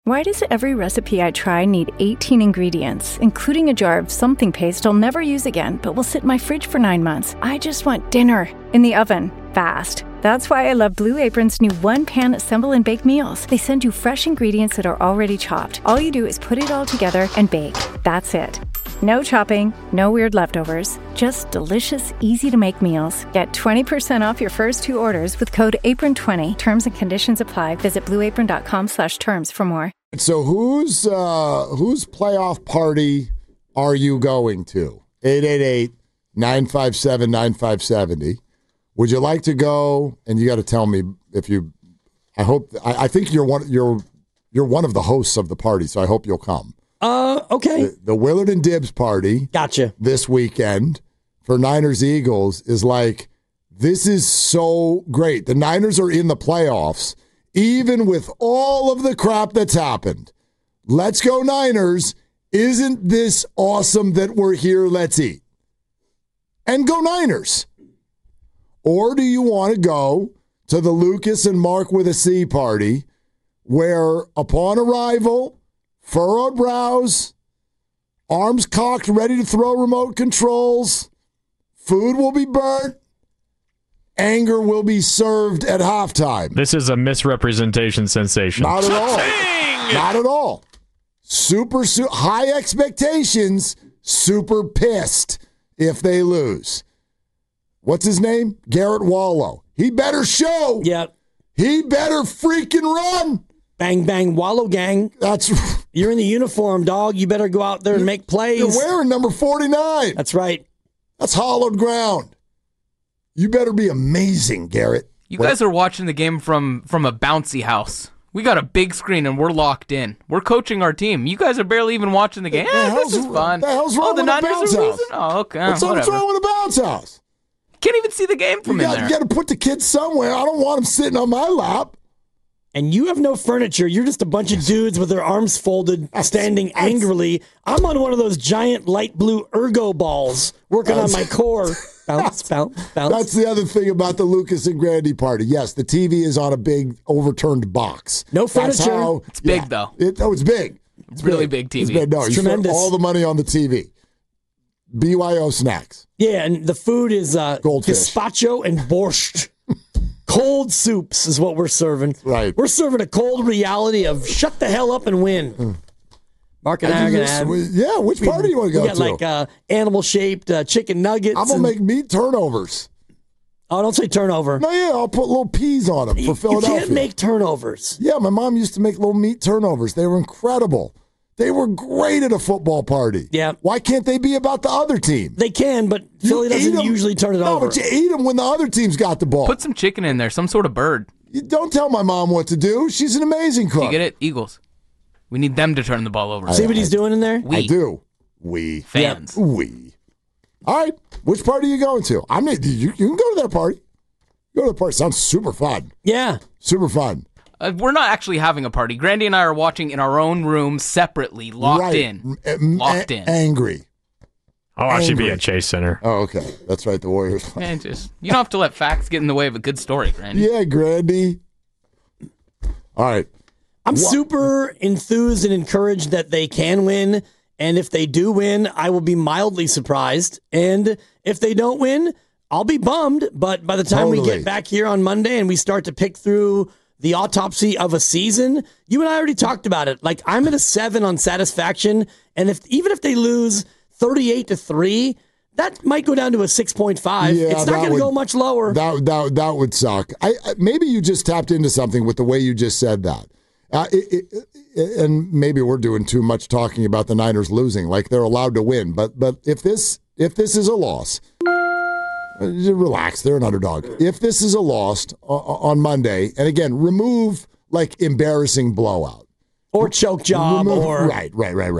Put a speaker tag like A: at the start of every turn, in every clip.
A: Why does every recipe I try need 18 ingredients, including a jar of something paste I'll never use again, but will sit in my fridge for 9 months? I just want dinner in the oven, fast. That's why I love Blue Apron's new one-pan assemble and bake meals. They send you fresh ingredients that are already chopped. All you do is put it all together and bake. That's it. No chopping, no weird leftovers, just delicious, easy-to-make meals. Get 20% off your first 2 orders with code APRON20. Terms and conditions apply. Visit blueapron.com/terms for more.
B: So whose playoff party are you going to? 888-957-9570. Would you like to go? And you got to tell me if you. I think you're one of the hosts of the party, so I hope you'll come.
C: Okay.
B: The Willard and Dibbs party.
C: Gotcha.
B: This weekend for Niners Eagles is like, this is so great. The Niners are in the playoffs, even with all of the crap that's happened. Let's go Niners. Isn't this awesome that we're here? Let's eat. And go Niners. Or do you want to go to the Lucas and Mark with a C party where upon arrival, furrowed brows, arms cocked, ready to throw remote controls, food will be burnt, anger will be served at halftime.
D: This is a misrepresentation sensation.
B: Not at all. Not at all. Super high expectations, super pissed if they lose. What's his name? Garrett Wallow. He better show.
C: Yep.
B: He better freaking run.
C: Bang, bang, Wallow gang. You're in the uniform, dog. You better go out there and make plays.
B: You're wearing number 49.
C: That's right.
B: That's hollowed ground. You better be amazing, Garrett.
E: You guys are watching the game from a bouncy house. We got a big screen and we're locked in. We're coaching our team. You guys are barely even watching the game. This is fun.
B: The hell's wrong
E: the
B: with
E: Niners
B: a bounce
E: are
B: house?
E: losing? Oh, okay.
B: What's wrong with a bounce house?
E: Can't even see the game from in there.
B: You got to put the kids somewhere. I don't want them sitting on my lap.
C: And you have no furniture. You're just a bunch of dudes with their arms folded, standing angrily. I'm on one of those giant light blue ergo balls working on my core. Bounce, bounce, bounce.
B: That's the other thing about the Lucas and Grandy party. Yes, the TV is on a big overturned box.
C: No furniture.
E: It's big, though.
B: It's big.
E: It's really big TV.
B: It's big. No,
C: it's
B: you spend
C: tremendous.
B: all the money on the TV. BYO snacks.
C: Yeah, and the food is
B: Goldfish.
C: gazpacho and borscht. Cold soups is what we're serving.
B: Right.
C: We're serving a cold reality of shut the hell up and win. Mark and I are going to have...
B: Yeah, which party do you want to go
C: to? We got like animal-shaped chicken nuggets.
B: I'm going to make meat turnovers.
C: Oh, don't say turnover.
B: No, yeah, I'll put little peas on them for Philadelphia.
C: You can't make turnovers.
B: Yeah, my mom used to make little meat turnovers. They were incredible. They were great at a football party.
C: Yeah.
B: Why can't they be about the other team?
C: They can, but Philly doesn't usually turn it over.
B: No, but you eat them when the other team's got the ball.
E: Put some chicken in there, some sort of bird.
B: You don't tell my mom what to do. She's an amazing cook.
E: You get it? Eagles. We need them to turn the ball over.
C: See what he's doing in there?
B: I do. We.
E: Fans.
B: Yep. We. All right. Which party are you going to? You can go to that party. Go to the party. Sounds super fun.
C: Yeah.
B: Super fun.
E: We're not actually having a party. Grandy and I are watching in our own room separately, locked in. Locked in.
B: Angry.
D: I'll actually be at Chase Center.
B: Oh, okay. That's right. The Warriors.
E: Man, you don't have to let facts get in the way of a good story, Grandy.
B: Yeah, Grandy. All right.
C: I'm super enthused and encouraged that they can win. And if they do win, I will be mildly surprised. And if they don't win, I'll be bummed. But by the time we get back here on Monday and we start to pick through the autopsy of a season, you and I already talked about it. Like, I'm at a 7 on satisfaction. And even if they lose 38-3, that might go down to a 6.5.
B: Yeah,
C: it's not going to go much lower.
B: That would suck. Maybe you just tapped into something with the way you just said that. And maybe we're doing too much talking about the Niners losing, like they're allowed to win. But if this is a loss, relax. They're an underdog. If this is a loss on Monday, and again, remove like embarrassing blowout
C: or choke job,
B: right.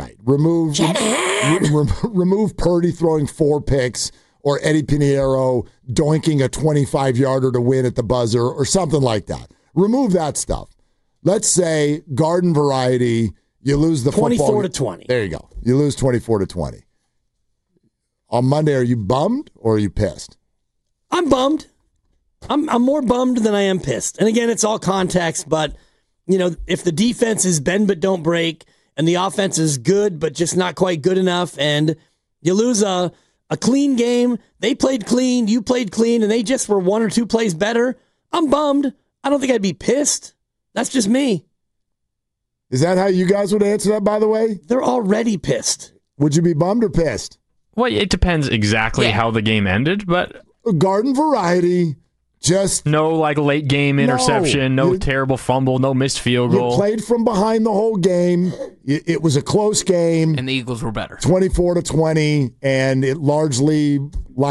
B: Remove Purdy throwing 4 picks or Eddie Pinheiro doinking a 25-yarder to win at the buzzer or something like that. Remove that stuff. Let's say garden variety, you lose the
C: 24-20.
B: There you go. You lose 24-20. On Monday, are you bummed or are you pissed?
C: I'm bummed. I'm more bummed than I am pissed. And again, it's all context, but if the defense is bend but don't break and the offense is good but just not quite good enough, and you lose a clean game, they played clean, you played clean, and they just were 1 or 2 plays better, I'm bummed. I don't think I'd be pissed. That's just me.
B: Is that how you guys would answer that, by the way?
C: They're already pissed.
B: Would you be bummed or pissed?
D: Well, it depends exactly how the game ended, but
B: garden variety, just
D: no late game interception, no terrible fumble, no missed field goal.
B: You played from behind the whole game. It was a close game,
E: and the Eagles were better,
B: 24-20, and it largely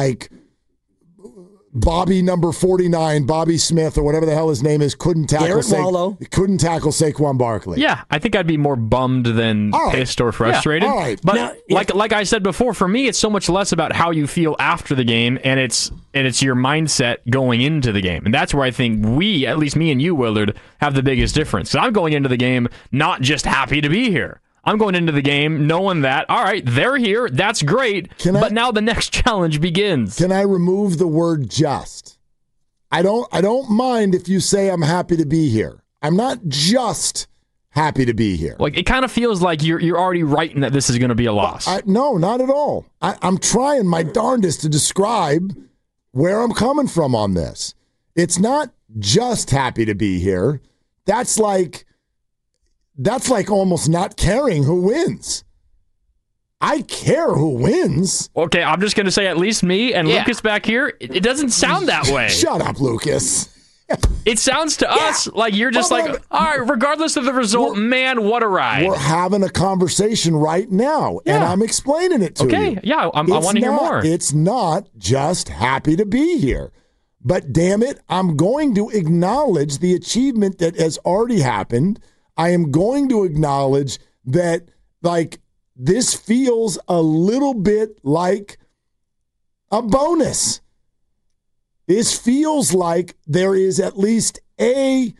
B: Bobby number 49, Bobby Smith or whatever the hell his name is, couldn't tackle Saquon Barkley.
D: Yeah, I think I'd be more bummed than pissed or frustrated.
B: Yeah. All right.
D: But now, like I said before, for me it's so much less about how you feel after the game, and it's your mindset going into the game. And that's where I think we, at least me and you, Willard, have the biggest difference. So I'm going into the game not just happy to be here. I'm going into the game knowing that, all right, they're here, that's great, but now the next challenge begins.
B: Can I remove the word just? I don't mind if you say I'm happy to be here. I'm not just happy to be here.
D: Like, it kind of feels like you're already writing that this is going to be a loss.
B: No, not at all. I'm trying my darndest to describe where I'm coming from on this. It's not just happy to be here. That's like almost not caring who wins. I care who wins.
D: Okay, I'm just going to say at least me and Lucas back here, it doesn't sound that way.
B: Shut up, Lucas.
D: It sounds to us like you're just all right, regardless of the result, man, what a ride.
B: We're having a conversation right now, and I'm explaining it to you.
D: Okay, yeah, I want to hear more.
B: It's not just happy to be here. But damn it, I'm going to acknowledge the achievement that has already happened. I am going to acknowledge that, this feels a little bit like a bonus. This feels like there is at least a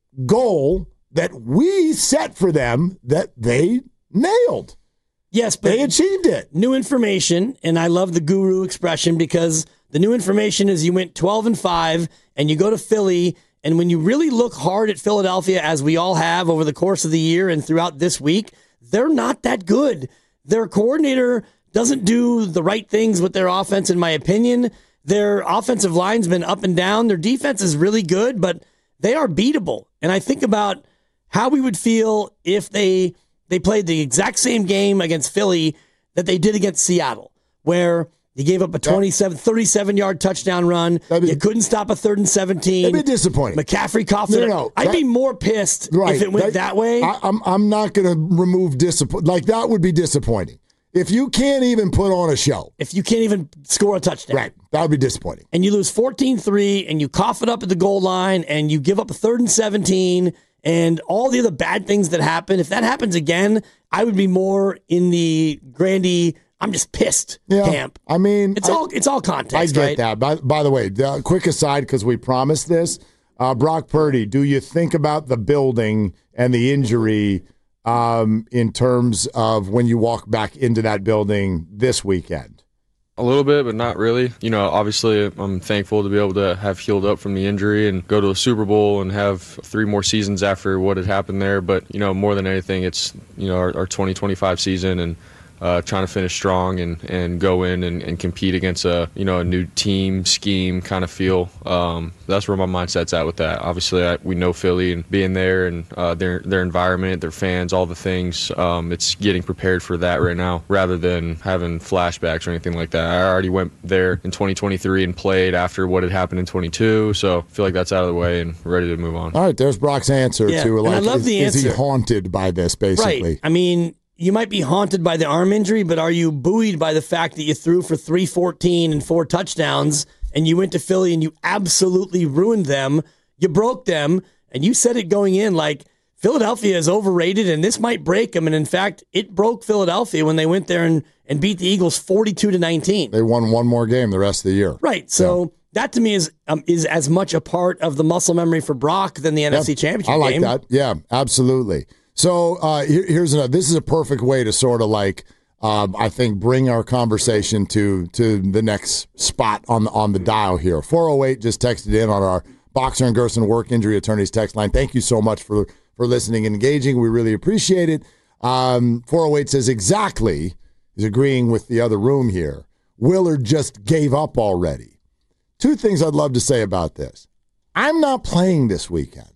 B: goal that we set for them that they nailed.
C: Yes, but
B: they achieved it.
C: New information, and I love the guru expression because the new information is you went 12-5 and you go to Philly. And when you really look hard at Philadelphia, as we all have over the course of the year and throughout this week, they're not that good. Their coordinator doesn't do the right things with their offense, in my opinion. Their offensive line's been up and down. Their defense is really good, but they are beatable. And I think about how we would feel if they played the exact same game against Philly that they did against Seattle, where you gave up a 37-yard touchdown run. You couldn't stop a 3rd and 17.
B: It'd be disappointing.
C: McCaffrey coughed it.
B: No,
C: I'd be more pissed if it went that way.
B: I'm not going to remove disappointment. That would be disappointing. If you can't even put on a show.
C: If you can't even score a touchdown.
B: Right. That would be disappointing.
C: And you lose 14-3, and you cough it up at the goal line, and you give up a 3rd and 17, and all the other bad things that happen. If that happens again, I would be more in the Grandy, I'm just pissed camp.
B: I mean,
C: it's all context.
B: I get that. By the way, quick aside, because we promised this, Brock Purdy, do you think about the building and the injury in terms of when you walk back into that building this weekend?
F: A little bit, but not really. Obviously, I'm thankful to be able to have healed up from the injury and go to a Super Bowl and have 3 more seasons after what had happened there. But, more than anything, it's, our 2025 season and trying to finish strong and go in and compete against a new team scheme kind of feel. That's where my mindset's at with that. Obviously, we know Philly and being there and their environment, their fans, all the things. It's getting prepared for that right now rather than having flashbacks or anything like that. I already went there in 2023 and played after what had happened in 22, so I feel like that's out of the way and ready to move on.
B: All right, there's Brock's answer to
C: I love the answer.
B: Is he haunted by this, basically?
C: Right. I mean, you might be haunted by the arm injury, but are you buoyed by the fact that you threw for 314 and 4 touchdowns and you went to Philly and you absolutely ruined them? You broke them, and you said it going in like Philadelphia is overrated and this might break them. And in fact, it broke Philadelphia when they went there and beat the Eagles 42-19.
B: They won one more game the rest of the year.
C: Right. So that to me is as much a part of the muscle memory for Brock than the NFC Championship game.
B: I like that. Yeah, absolutely. So here's another. This is a perfect way to sort of I think bring our conversation to the next spot on the dial here. 408 just texted in on our Boxer and Gerson work injury attorneys text line. Thank you so much for for listening and engaging. We really appreciate it. 408 says exactly, is agreeing with the other room here. Willard just gave up already. Two things I'd love to say about this. I'm not playing this weekend.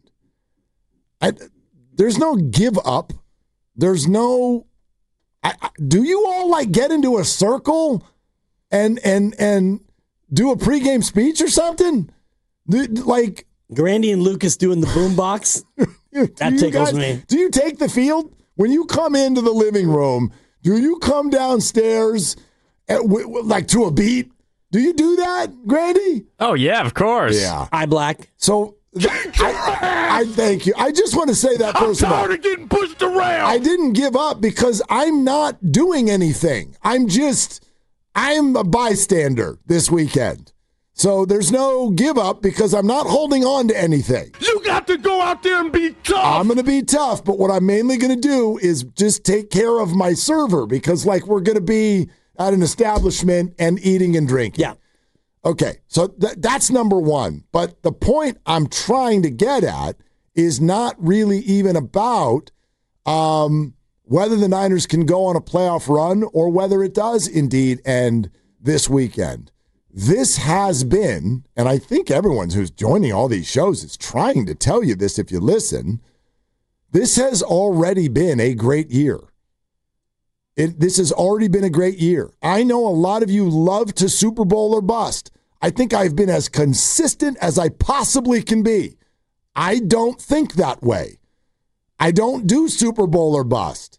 B: There's no give up. There's no. Do you all like get into a circle and do a pregame speech or something? Like
C: Grandy and Lucas doing the boombox. That tickles me.
B: Do you take the field when you come into the living room? Do you come downstairs like to a beat? Do you do that, Grandy?
D: Oh yeah, of course.
B: Yeah,
C: Eye black.
B: So I thank you. I just want to say that first of all.
G: I'm tired of getting pushed around.
B: I didn't give up because I'm not doing anything. I'm a bystander this weekend. So there's no give up because I'm not holding on to anything.
G: You got to go out there and be tough.
B: I'm going to be tough, but what I'm mainly going to do is just take care of my server because, like, we're going to be at an establishment and eating and drinking.
C: Yeah.
B: Okay, so that's number one. But the point I'm trying to get at is not really even about whether the Niners can go on a playoff run or whether it does indeed end this weekend. This has been, and I think everyone who's joining all these shows is trying to tell you this if you listen, this has already been a great year. This has already been a great year. I know a lot of you love to Super Bowl or bust. I think I've been as consistent as I possibly can be. I don't think that way. I don't do Super Bowl or bust.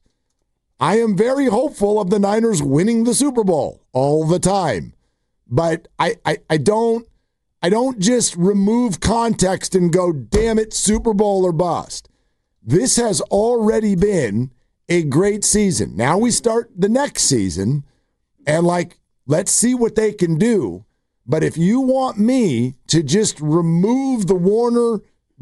B: I am very hopeful of the Niners winning the Super Bowl all the time. But I don't just remove context and go, damn it, Super Bowl or bust. This has already been a great season. Now we start the next season, and let's see what they can do. But if you want me to just remove the Warner,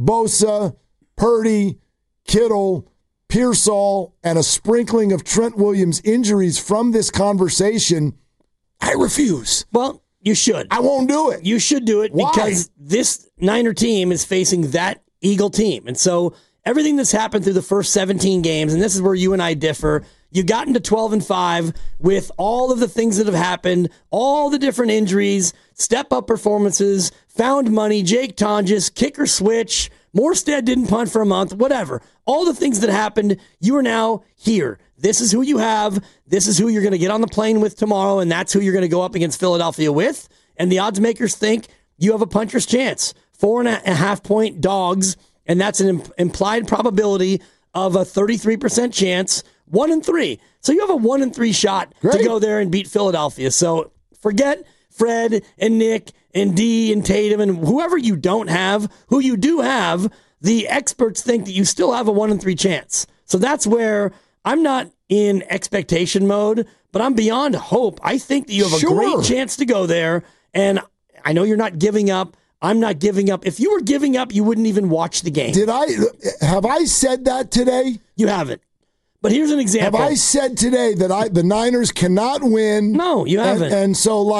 B: Bosa, Purdy, Kittle, Pearsall, and a sprinkling of Trent Williams injuries from this conversation, I refuse.
C: Well, you should.
B: I won't do it.
C: You should do it.
B: Why?
C: Because this Niner team is facing that Eagle team. And so everything that's happened through the first 17 games, and this is where you and I differ, you got into 12-5 with all of the things that have happened, all the different injuries, step-up performances, found money, Jake Tonjes, kicker switch, Morstead didn't punt for a month, whatever. All the things that happened, you are now here. This is who you have. This is who you're going to get on the plane with tomorrow, and that's who you're going to go up against Philadelphia with. And the odds makers think you have a puncher's chance. 4.5-point dogs, and that's an implied probability of a 33% chance, 1-3. So you have a 1-3 shot to go there and beat Philadelphia. So forget Fred and Nick and D and Tatum and whoever you don't have. Who you do have, the experts think that you still have a 1-3 chance. So that's where I'm not in expectation mode, but I'm beyond hope. I think that you have a great chance to go there, and I know you're not giving up. I'm not giving up. If you were giving up, you wouldn't even watch the game.
B: Have I said that today?
C: You haven't. But here's an example.
B: Have I said today that the Niners cannot win?
C: No, you haven't.
B: And so,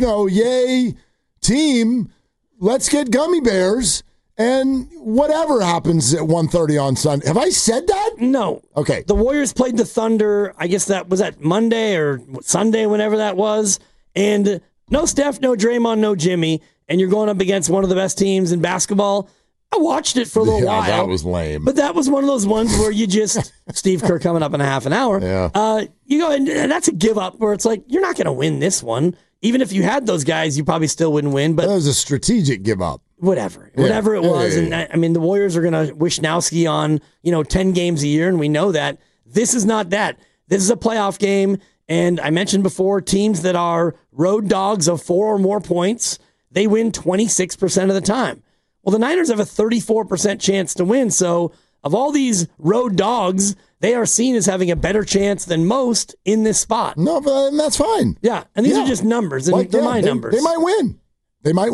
B: yay, team, let's get gummy bears, and whatever happens at 1:30 on Sunday. Have I said that?
C: No.
B: Okay.
C: The Warriors played the Thunder, I guess that was Monday or Sunday, whenever that was. And no Steph, no Draymond, no Jimmy. And you're going up against one of the best teams in basketball. I watched it for a little while.
B: That was lame.
C: But that was one of those ones where you just, Steve Kerr coming up in a half an hour.
B: Yeah.
C: You go, and that's a give up where it's like, you're not going to win this one. Even if you had those guys, you probably still wouldn't win. But
B: that was a strategic give up.
C: Whatever it was. And I mean, the Warriors are going to Wisnowski on, 10 games a year, and we know that. This is not that. This is a playoff game. And I mentioned before, teams that are road dogs of 4 or more points, they win 26% of the time. Well, the Niners have a 34% chance to win. So of all these road dogs, they are seen as having a better chance than most in this spot.
B: No, but that's fine.
C: Yeah, and these are just numbers, and they're my numbers.
B: They might win. They might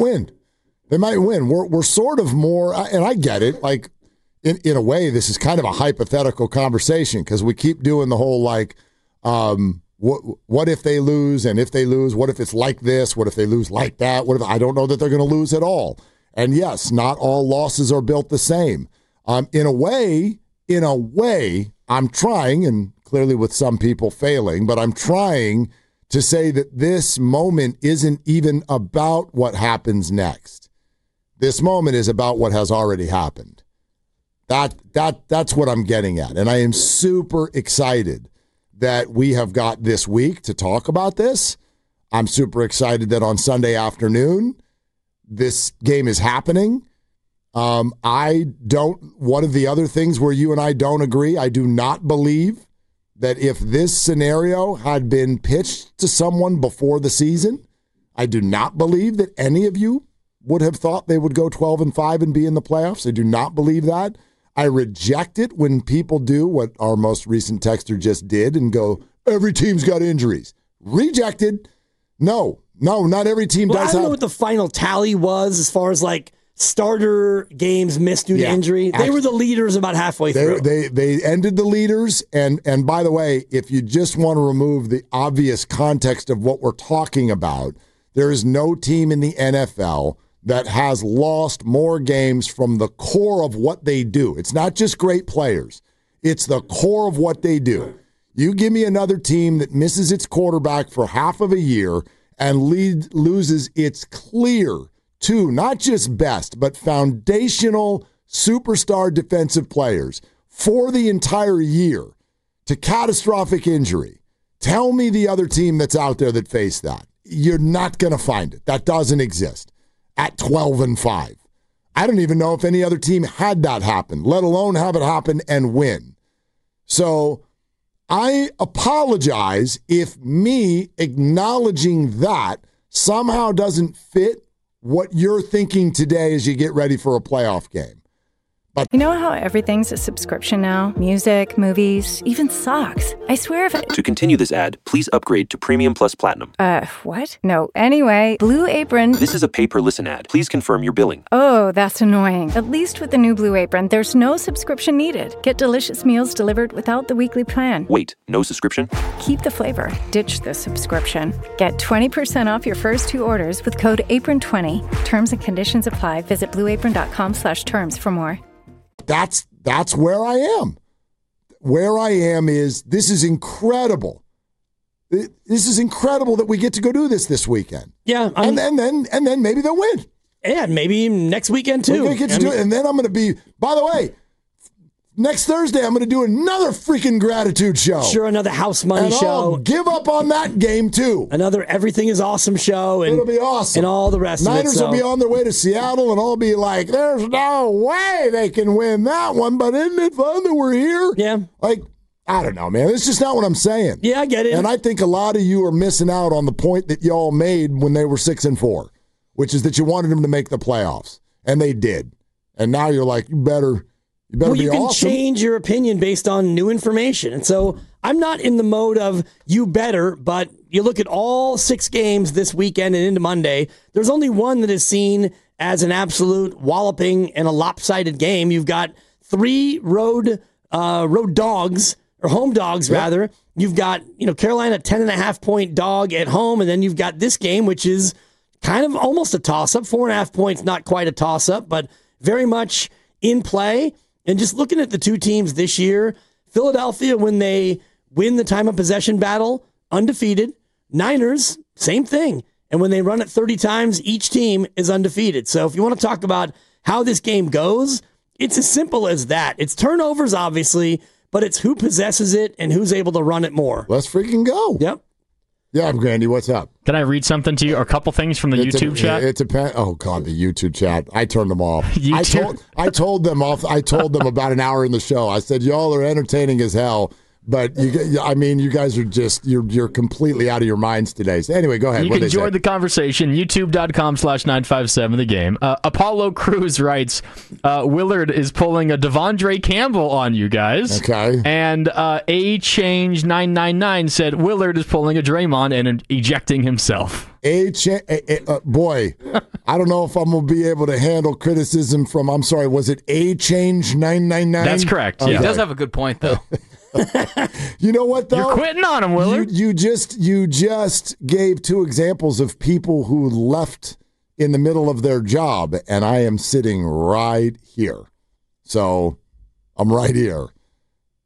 B: win. We're sort of more, and I get it. In a way, this is kind of a hypothetical conversation because we keep doing the whole what if they lose, and if they lose, what if it's like this? What if they lose like that? What if I don't know that they're going to lose at all? And yes, not all losses are built the same. In a way, in a way, I'm trying, and clearly with some people failing, but I'm trying to say that this moment isn't even about what happens next. This moment is about what has already happened. That's what I'm getting at. And I am super excited that we have got this week to talk about this. I'm super excited that on Sunday afternoon, this game is happening. One of the other things where you and I don't agree, I do not believe that if this scenario had been pitched to someone before the season, I do not believe that any of you would have thought they would go 12-5 and be in the playoffs. I do not believe that. I reject it when people do what our most recent texter just did and go, every team's got injuries. Rejected. No, not every team does.
C: I don't know what the final tally was as far as like starter games missed due to injury. They were the leaders about halfway through.
B: They ended the leaders. And by the way, if you just want to remove the obvious context of what we're talking about, there is no team in the NFL that has lost more games from the core of what they do. It's not just great players. It's the core of what they do. You give me another team that misses its quarterback for half of a year and loses its clear two, not just best, but foundational superstar defensive players for the entire year to catastrophic injury. Tell me the other team that's out there that faced that. You're not going to find it. That doesn't exist at 12-5. I don't even know if any other team had that happen, let alone have it happen and win. So I apologize if me acknowledging that somehow doesn't fit what you're thinking today as you get ready for a playoff game. But
A: You know how everything's a subscription now? Music, movies, even socks. I swear if
H: To continue this ad, please upgrade to Premium Plus Platinum.
A: What? No, anyway, Blue Apron.
H: This is a pay-per-listen ad. Please confirm your billing.
A: Oh, that's annoying. At least with the new Blue Apron, there's no subscription needed. Get delicious meals delivered without the weekly plan.
H: Wait, no subscription?
A: Keep the flavor. Ditch the subscription. Get 20% off your first two orders with code APRON20. Terms and conditions apply. Visit blueapron.com/terms for more.
B: That's where I am. Where I am is this is incredible. This is incredible that we get to go do this weekend.
C: Yeah,
B: and then maybe they'll win.
C: And maybe next weekend too.
B: We get to do it, and then I'm going to be. By the way, next Thursday I'm going to do another freaking gratitude show.
C: Sure, another house money
B: and
C: show.
B: I'll give up on that game too.
C: Another Everything is Awesome show. And
B: it'll be awesome.
C: And all the rest
B: Niners
C: of it.
B: will be on their way to Seattle, and I'll be like, "There's no way they can win that one." But isn't it fun that we're here?
C: Yeah.
B: Like, I don't know, man. It's just not what I'm saying.
C: Yeah, I get it.
B: And I think a lot of you are missing out on the point that y'all made when they were 6-4, which is that you wanted them to make the playoffs, and they did. And now you're like, you better
C: well,
B: be
C: you can
B: awesome.
C: change your opinion based on new information. And so I'm not in the mode of you better, but you look at all 6 games this weekend and into Monday, there's only one that is seen as an absolute walloping and a lopsided game. You've got 3 road dogs, or home dogs, rather. You've got, Carolina 10.5-point dog at home, and then you've got this game, which is kind of almost a toss-up. 4.5 points, not quite a toss-up, but very much in play. And just looking at the two teams this year, Philadelphia, when they win the time of possession battle, undefeated. Niners, same thing. And when they run it 30 times, each team is undefeated. So if you want to talk about how this game goes, it's as simple as that. It's turnovers, obviously, but it's who possesses it and who's able to run it more.
B: Let's freaking go.
C: Yep.
B: Yeah, Grandy, what's up?
D: Can I read something to you, or a couple things from the YouTube chat?
B: Oh God, the YouTube chat. I turned them off.
D: YouTube?
B: I told them off. I told them about an hour in the show. I said, y'all are entertaining as hell, but you guys are just you're completely out of your minds today. So anyway, go ahead.
D: You can join the conversation. YouTube.com/957 the game. Apollo Cruz writes, Willard is pulling a Devondre Campbell on you guys.
B: Okay.
D: And A-Change999 said Willard is pulling a Draymond and ejecting himself.
B: Boy, I don't know if I'm going to be able to handle criticism from, I'm sorry, was it A-Change999?
D: That's correct.
E: He
D: Yeah.
E: does have a good point, though.
B: You know what, though?
D: You're quitting on him, Willard.
B: You just gave 2 examples of people who left in the middle of their job, and I am sitting right here. So I'm right here.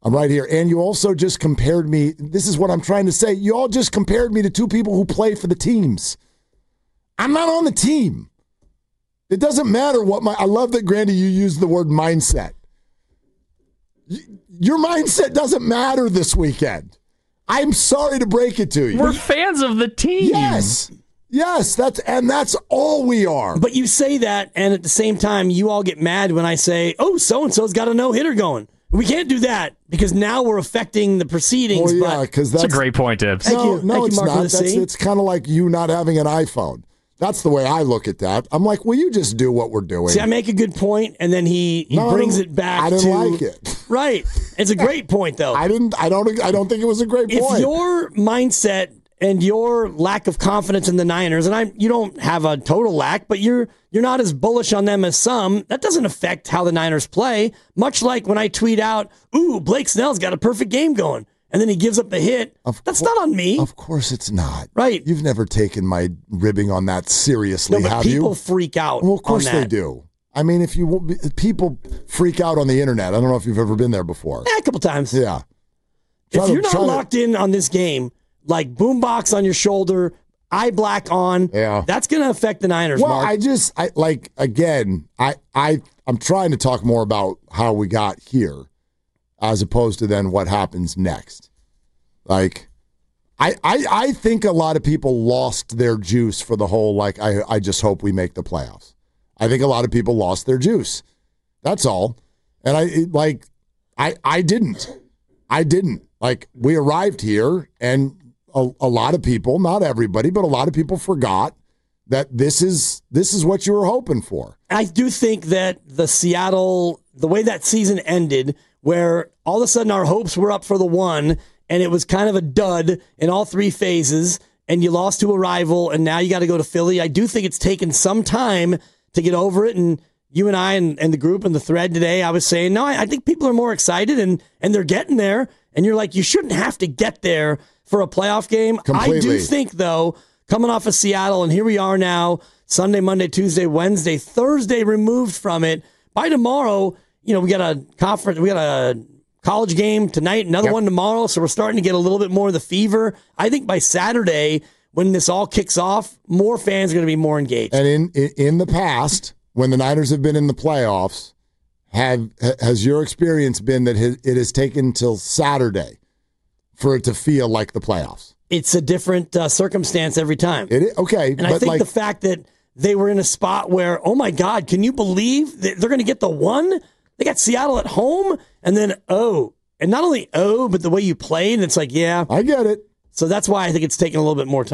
B: I'm right here. And you also just compared me. This is what I'm trying to say. You all just compared me to two people who play for the teams. I'm not on the team. It doesn't matter what I love that, Grandy, you used the word mindset. Your mindset doesn't matter this weekend. I'm sorry to break it to you.
D: We're fans of the team.
B: Yes, that's all we are.
C: But you say that, and at the same time, you all get mad when I say, "Oh, so and so's got a no-hitter going." We can't do that because now we're affecting the proceedings.
B: Well, yeah, because
D: that's a great point, Tibbs.
B: No,
C: Thank
B: it's
C: you, Mark,
B: not. It's kind of like you not having an iPhone. That's the way I look at that. I'm like, will you just do what we're doing?
C: See, I make a good point, and then he brings it back.
B: I didn't like it.
C: Right. It's a great point, though.
B: I don't think it was a great point.
C: If your mindset and your lack of confidence in the Niners, and you don't have a total lack, but you're not as bullish on them as some, that doesn't affect how the Niners play. Much like when I tweet out, "Ooh, Blake Snell's got a perfect game going," and then he gives up the hit. That's not on me.
B: Of course it's not.
C: Right.
B: You've never taken my ribbing on that seriously,
C: no, but
B: have you?
C: People freak out.
B: Well, of course
C: on
B: they
C: that.
B: do. I mean, people freak out on the internet. I don't know if you've ever been there before.
C: Yeah, a couple times.
B: Yeah.
C: If you're not locked in on this game, like boombox on your shoulder, eye black on, that's going to affect the Niners,
B: Well,
C: Mark.
B: I'm trying to talk more about how we got here as opposed to then what happens next. Like, I think a lot of people lost their juice for the whole, like, I just hope we make the playoffs. I think a lot of people lost their juice. That's all. And I didn't. Like, we arrived here and a lot of people, not everybody, but a lot of people forgot that this is what you were hoping for.
C: I do think that the way that season ended, where all of a sudden our hopes were up for the one, and it was kind of a dud in all three phases, and you lost to a rival, and now you got to go to Philly. I do think it's taken some time to get over it, and you and I and the group and the thread today, I was saying, no, I think people are more excited, and they're getting there, and you're like, you shouldn't have to get there for a playoff game.
B: Completely.
C: I do think, though, coming off of Seattle, and here we are now, Sunday, Monday, Tuesday, Wednesday, Thursday removed from it. By tomorrow, we got a conference, we got a college game tonight, another one tomorrow, so we're starting to get a little bit more of the fever. I think by Saturday, when this all kicks off, more fans are going to be more engaged.
B: And in the past, when the Niners have been in the playoffs, has your experience been that it has taken till Saturday for it to feel like the playoffs?
C: It's a different circumstance every time.
B: Okay.
C: And I think the fact that they were in a spot where, oh my God, can you believe that they're going to get the one? They got Seattle at home, and then and not only but the way you played, it's like, yeah.
B: I get it.
C: So that's why I think it's taking a little bit more time.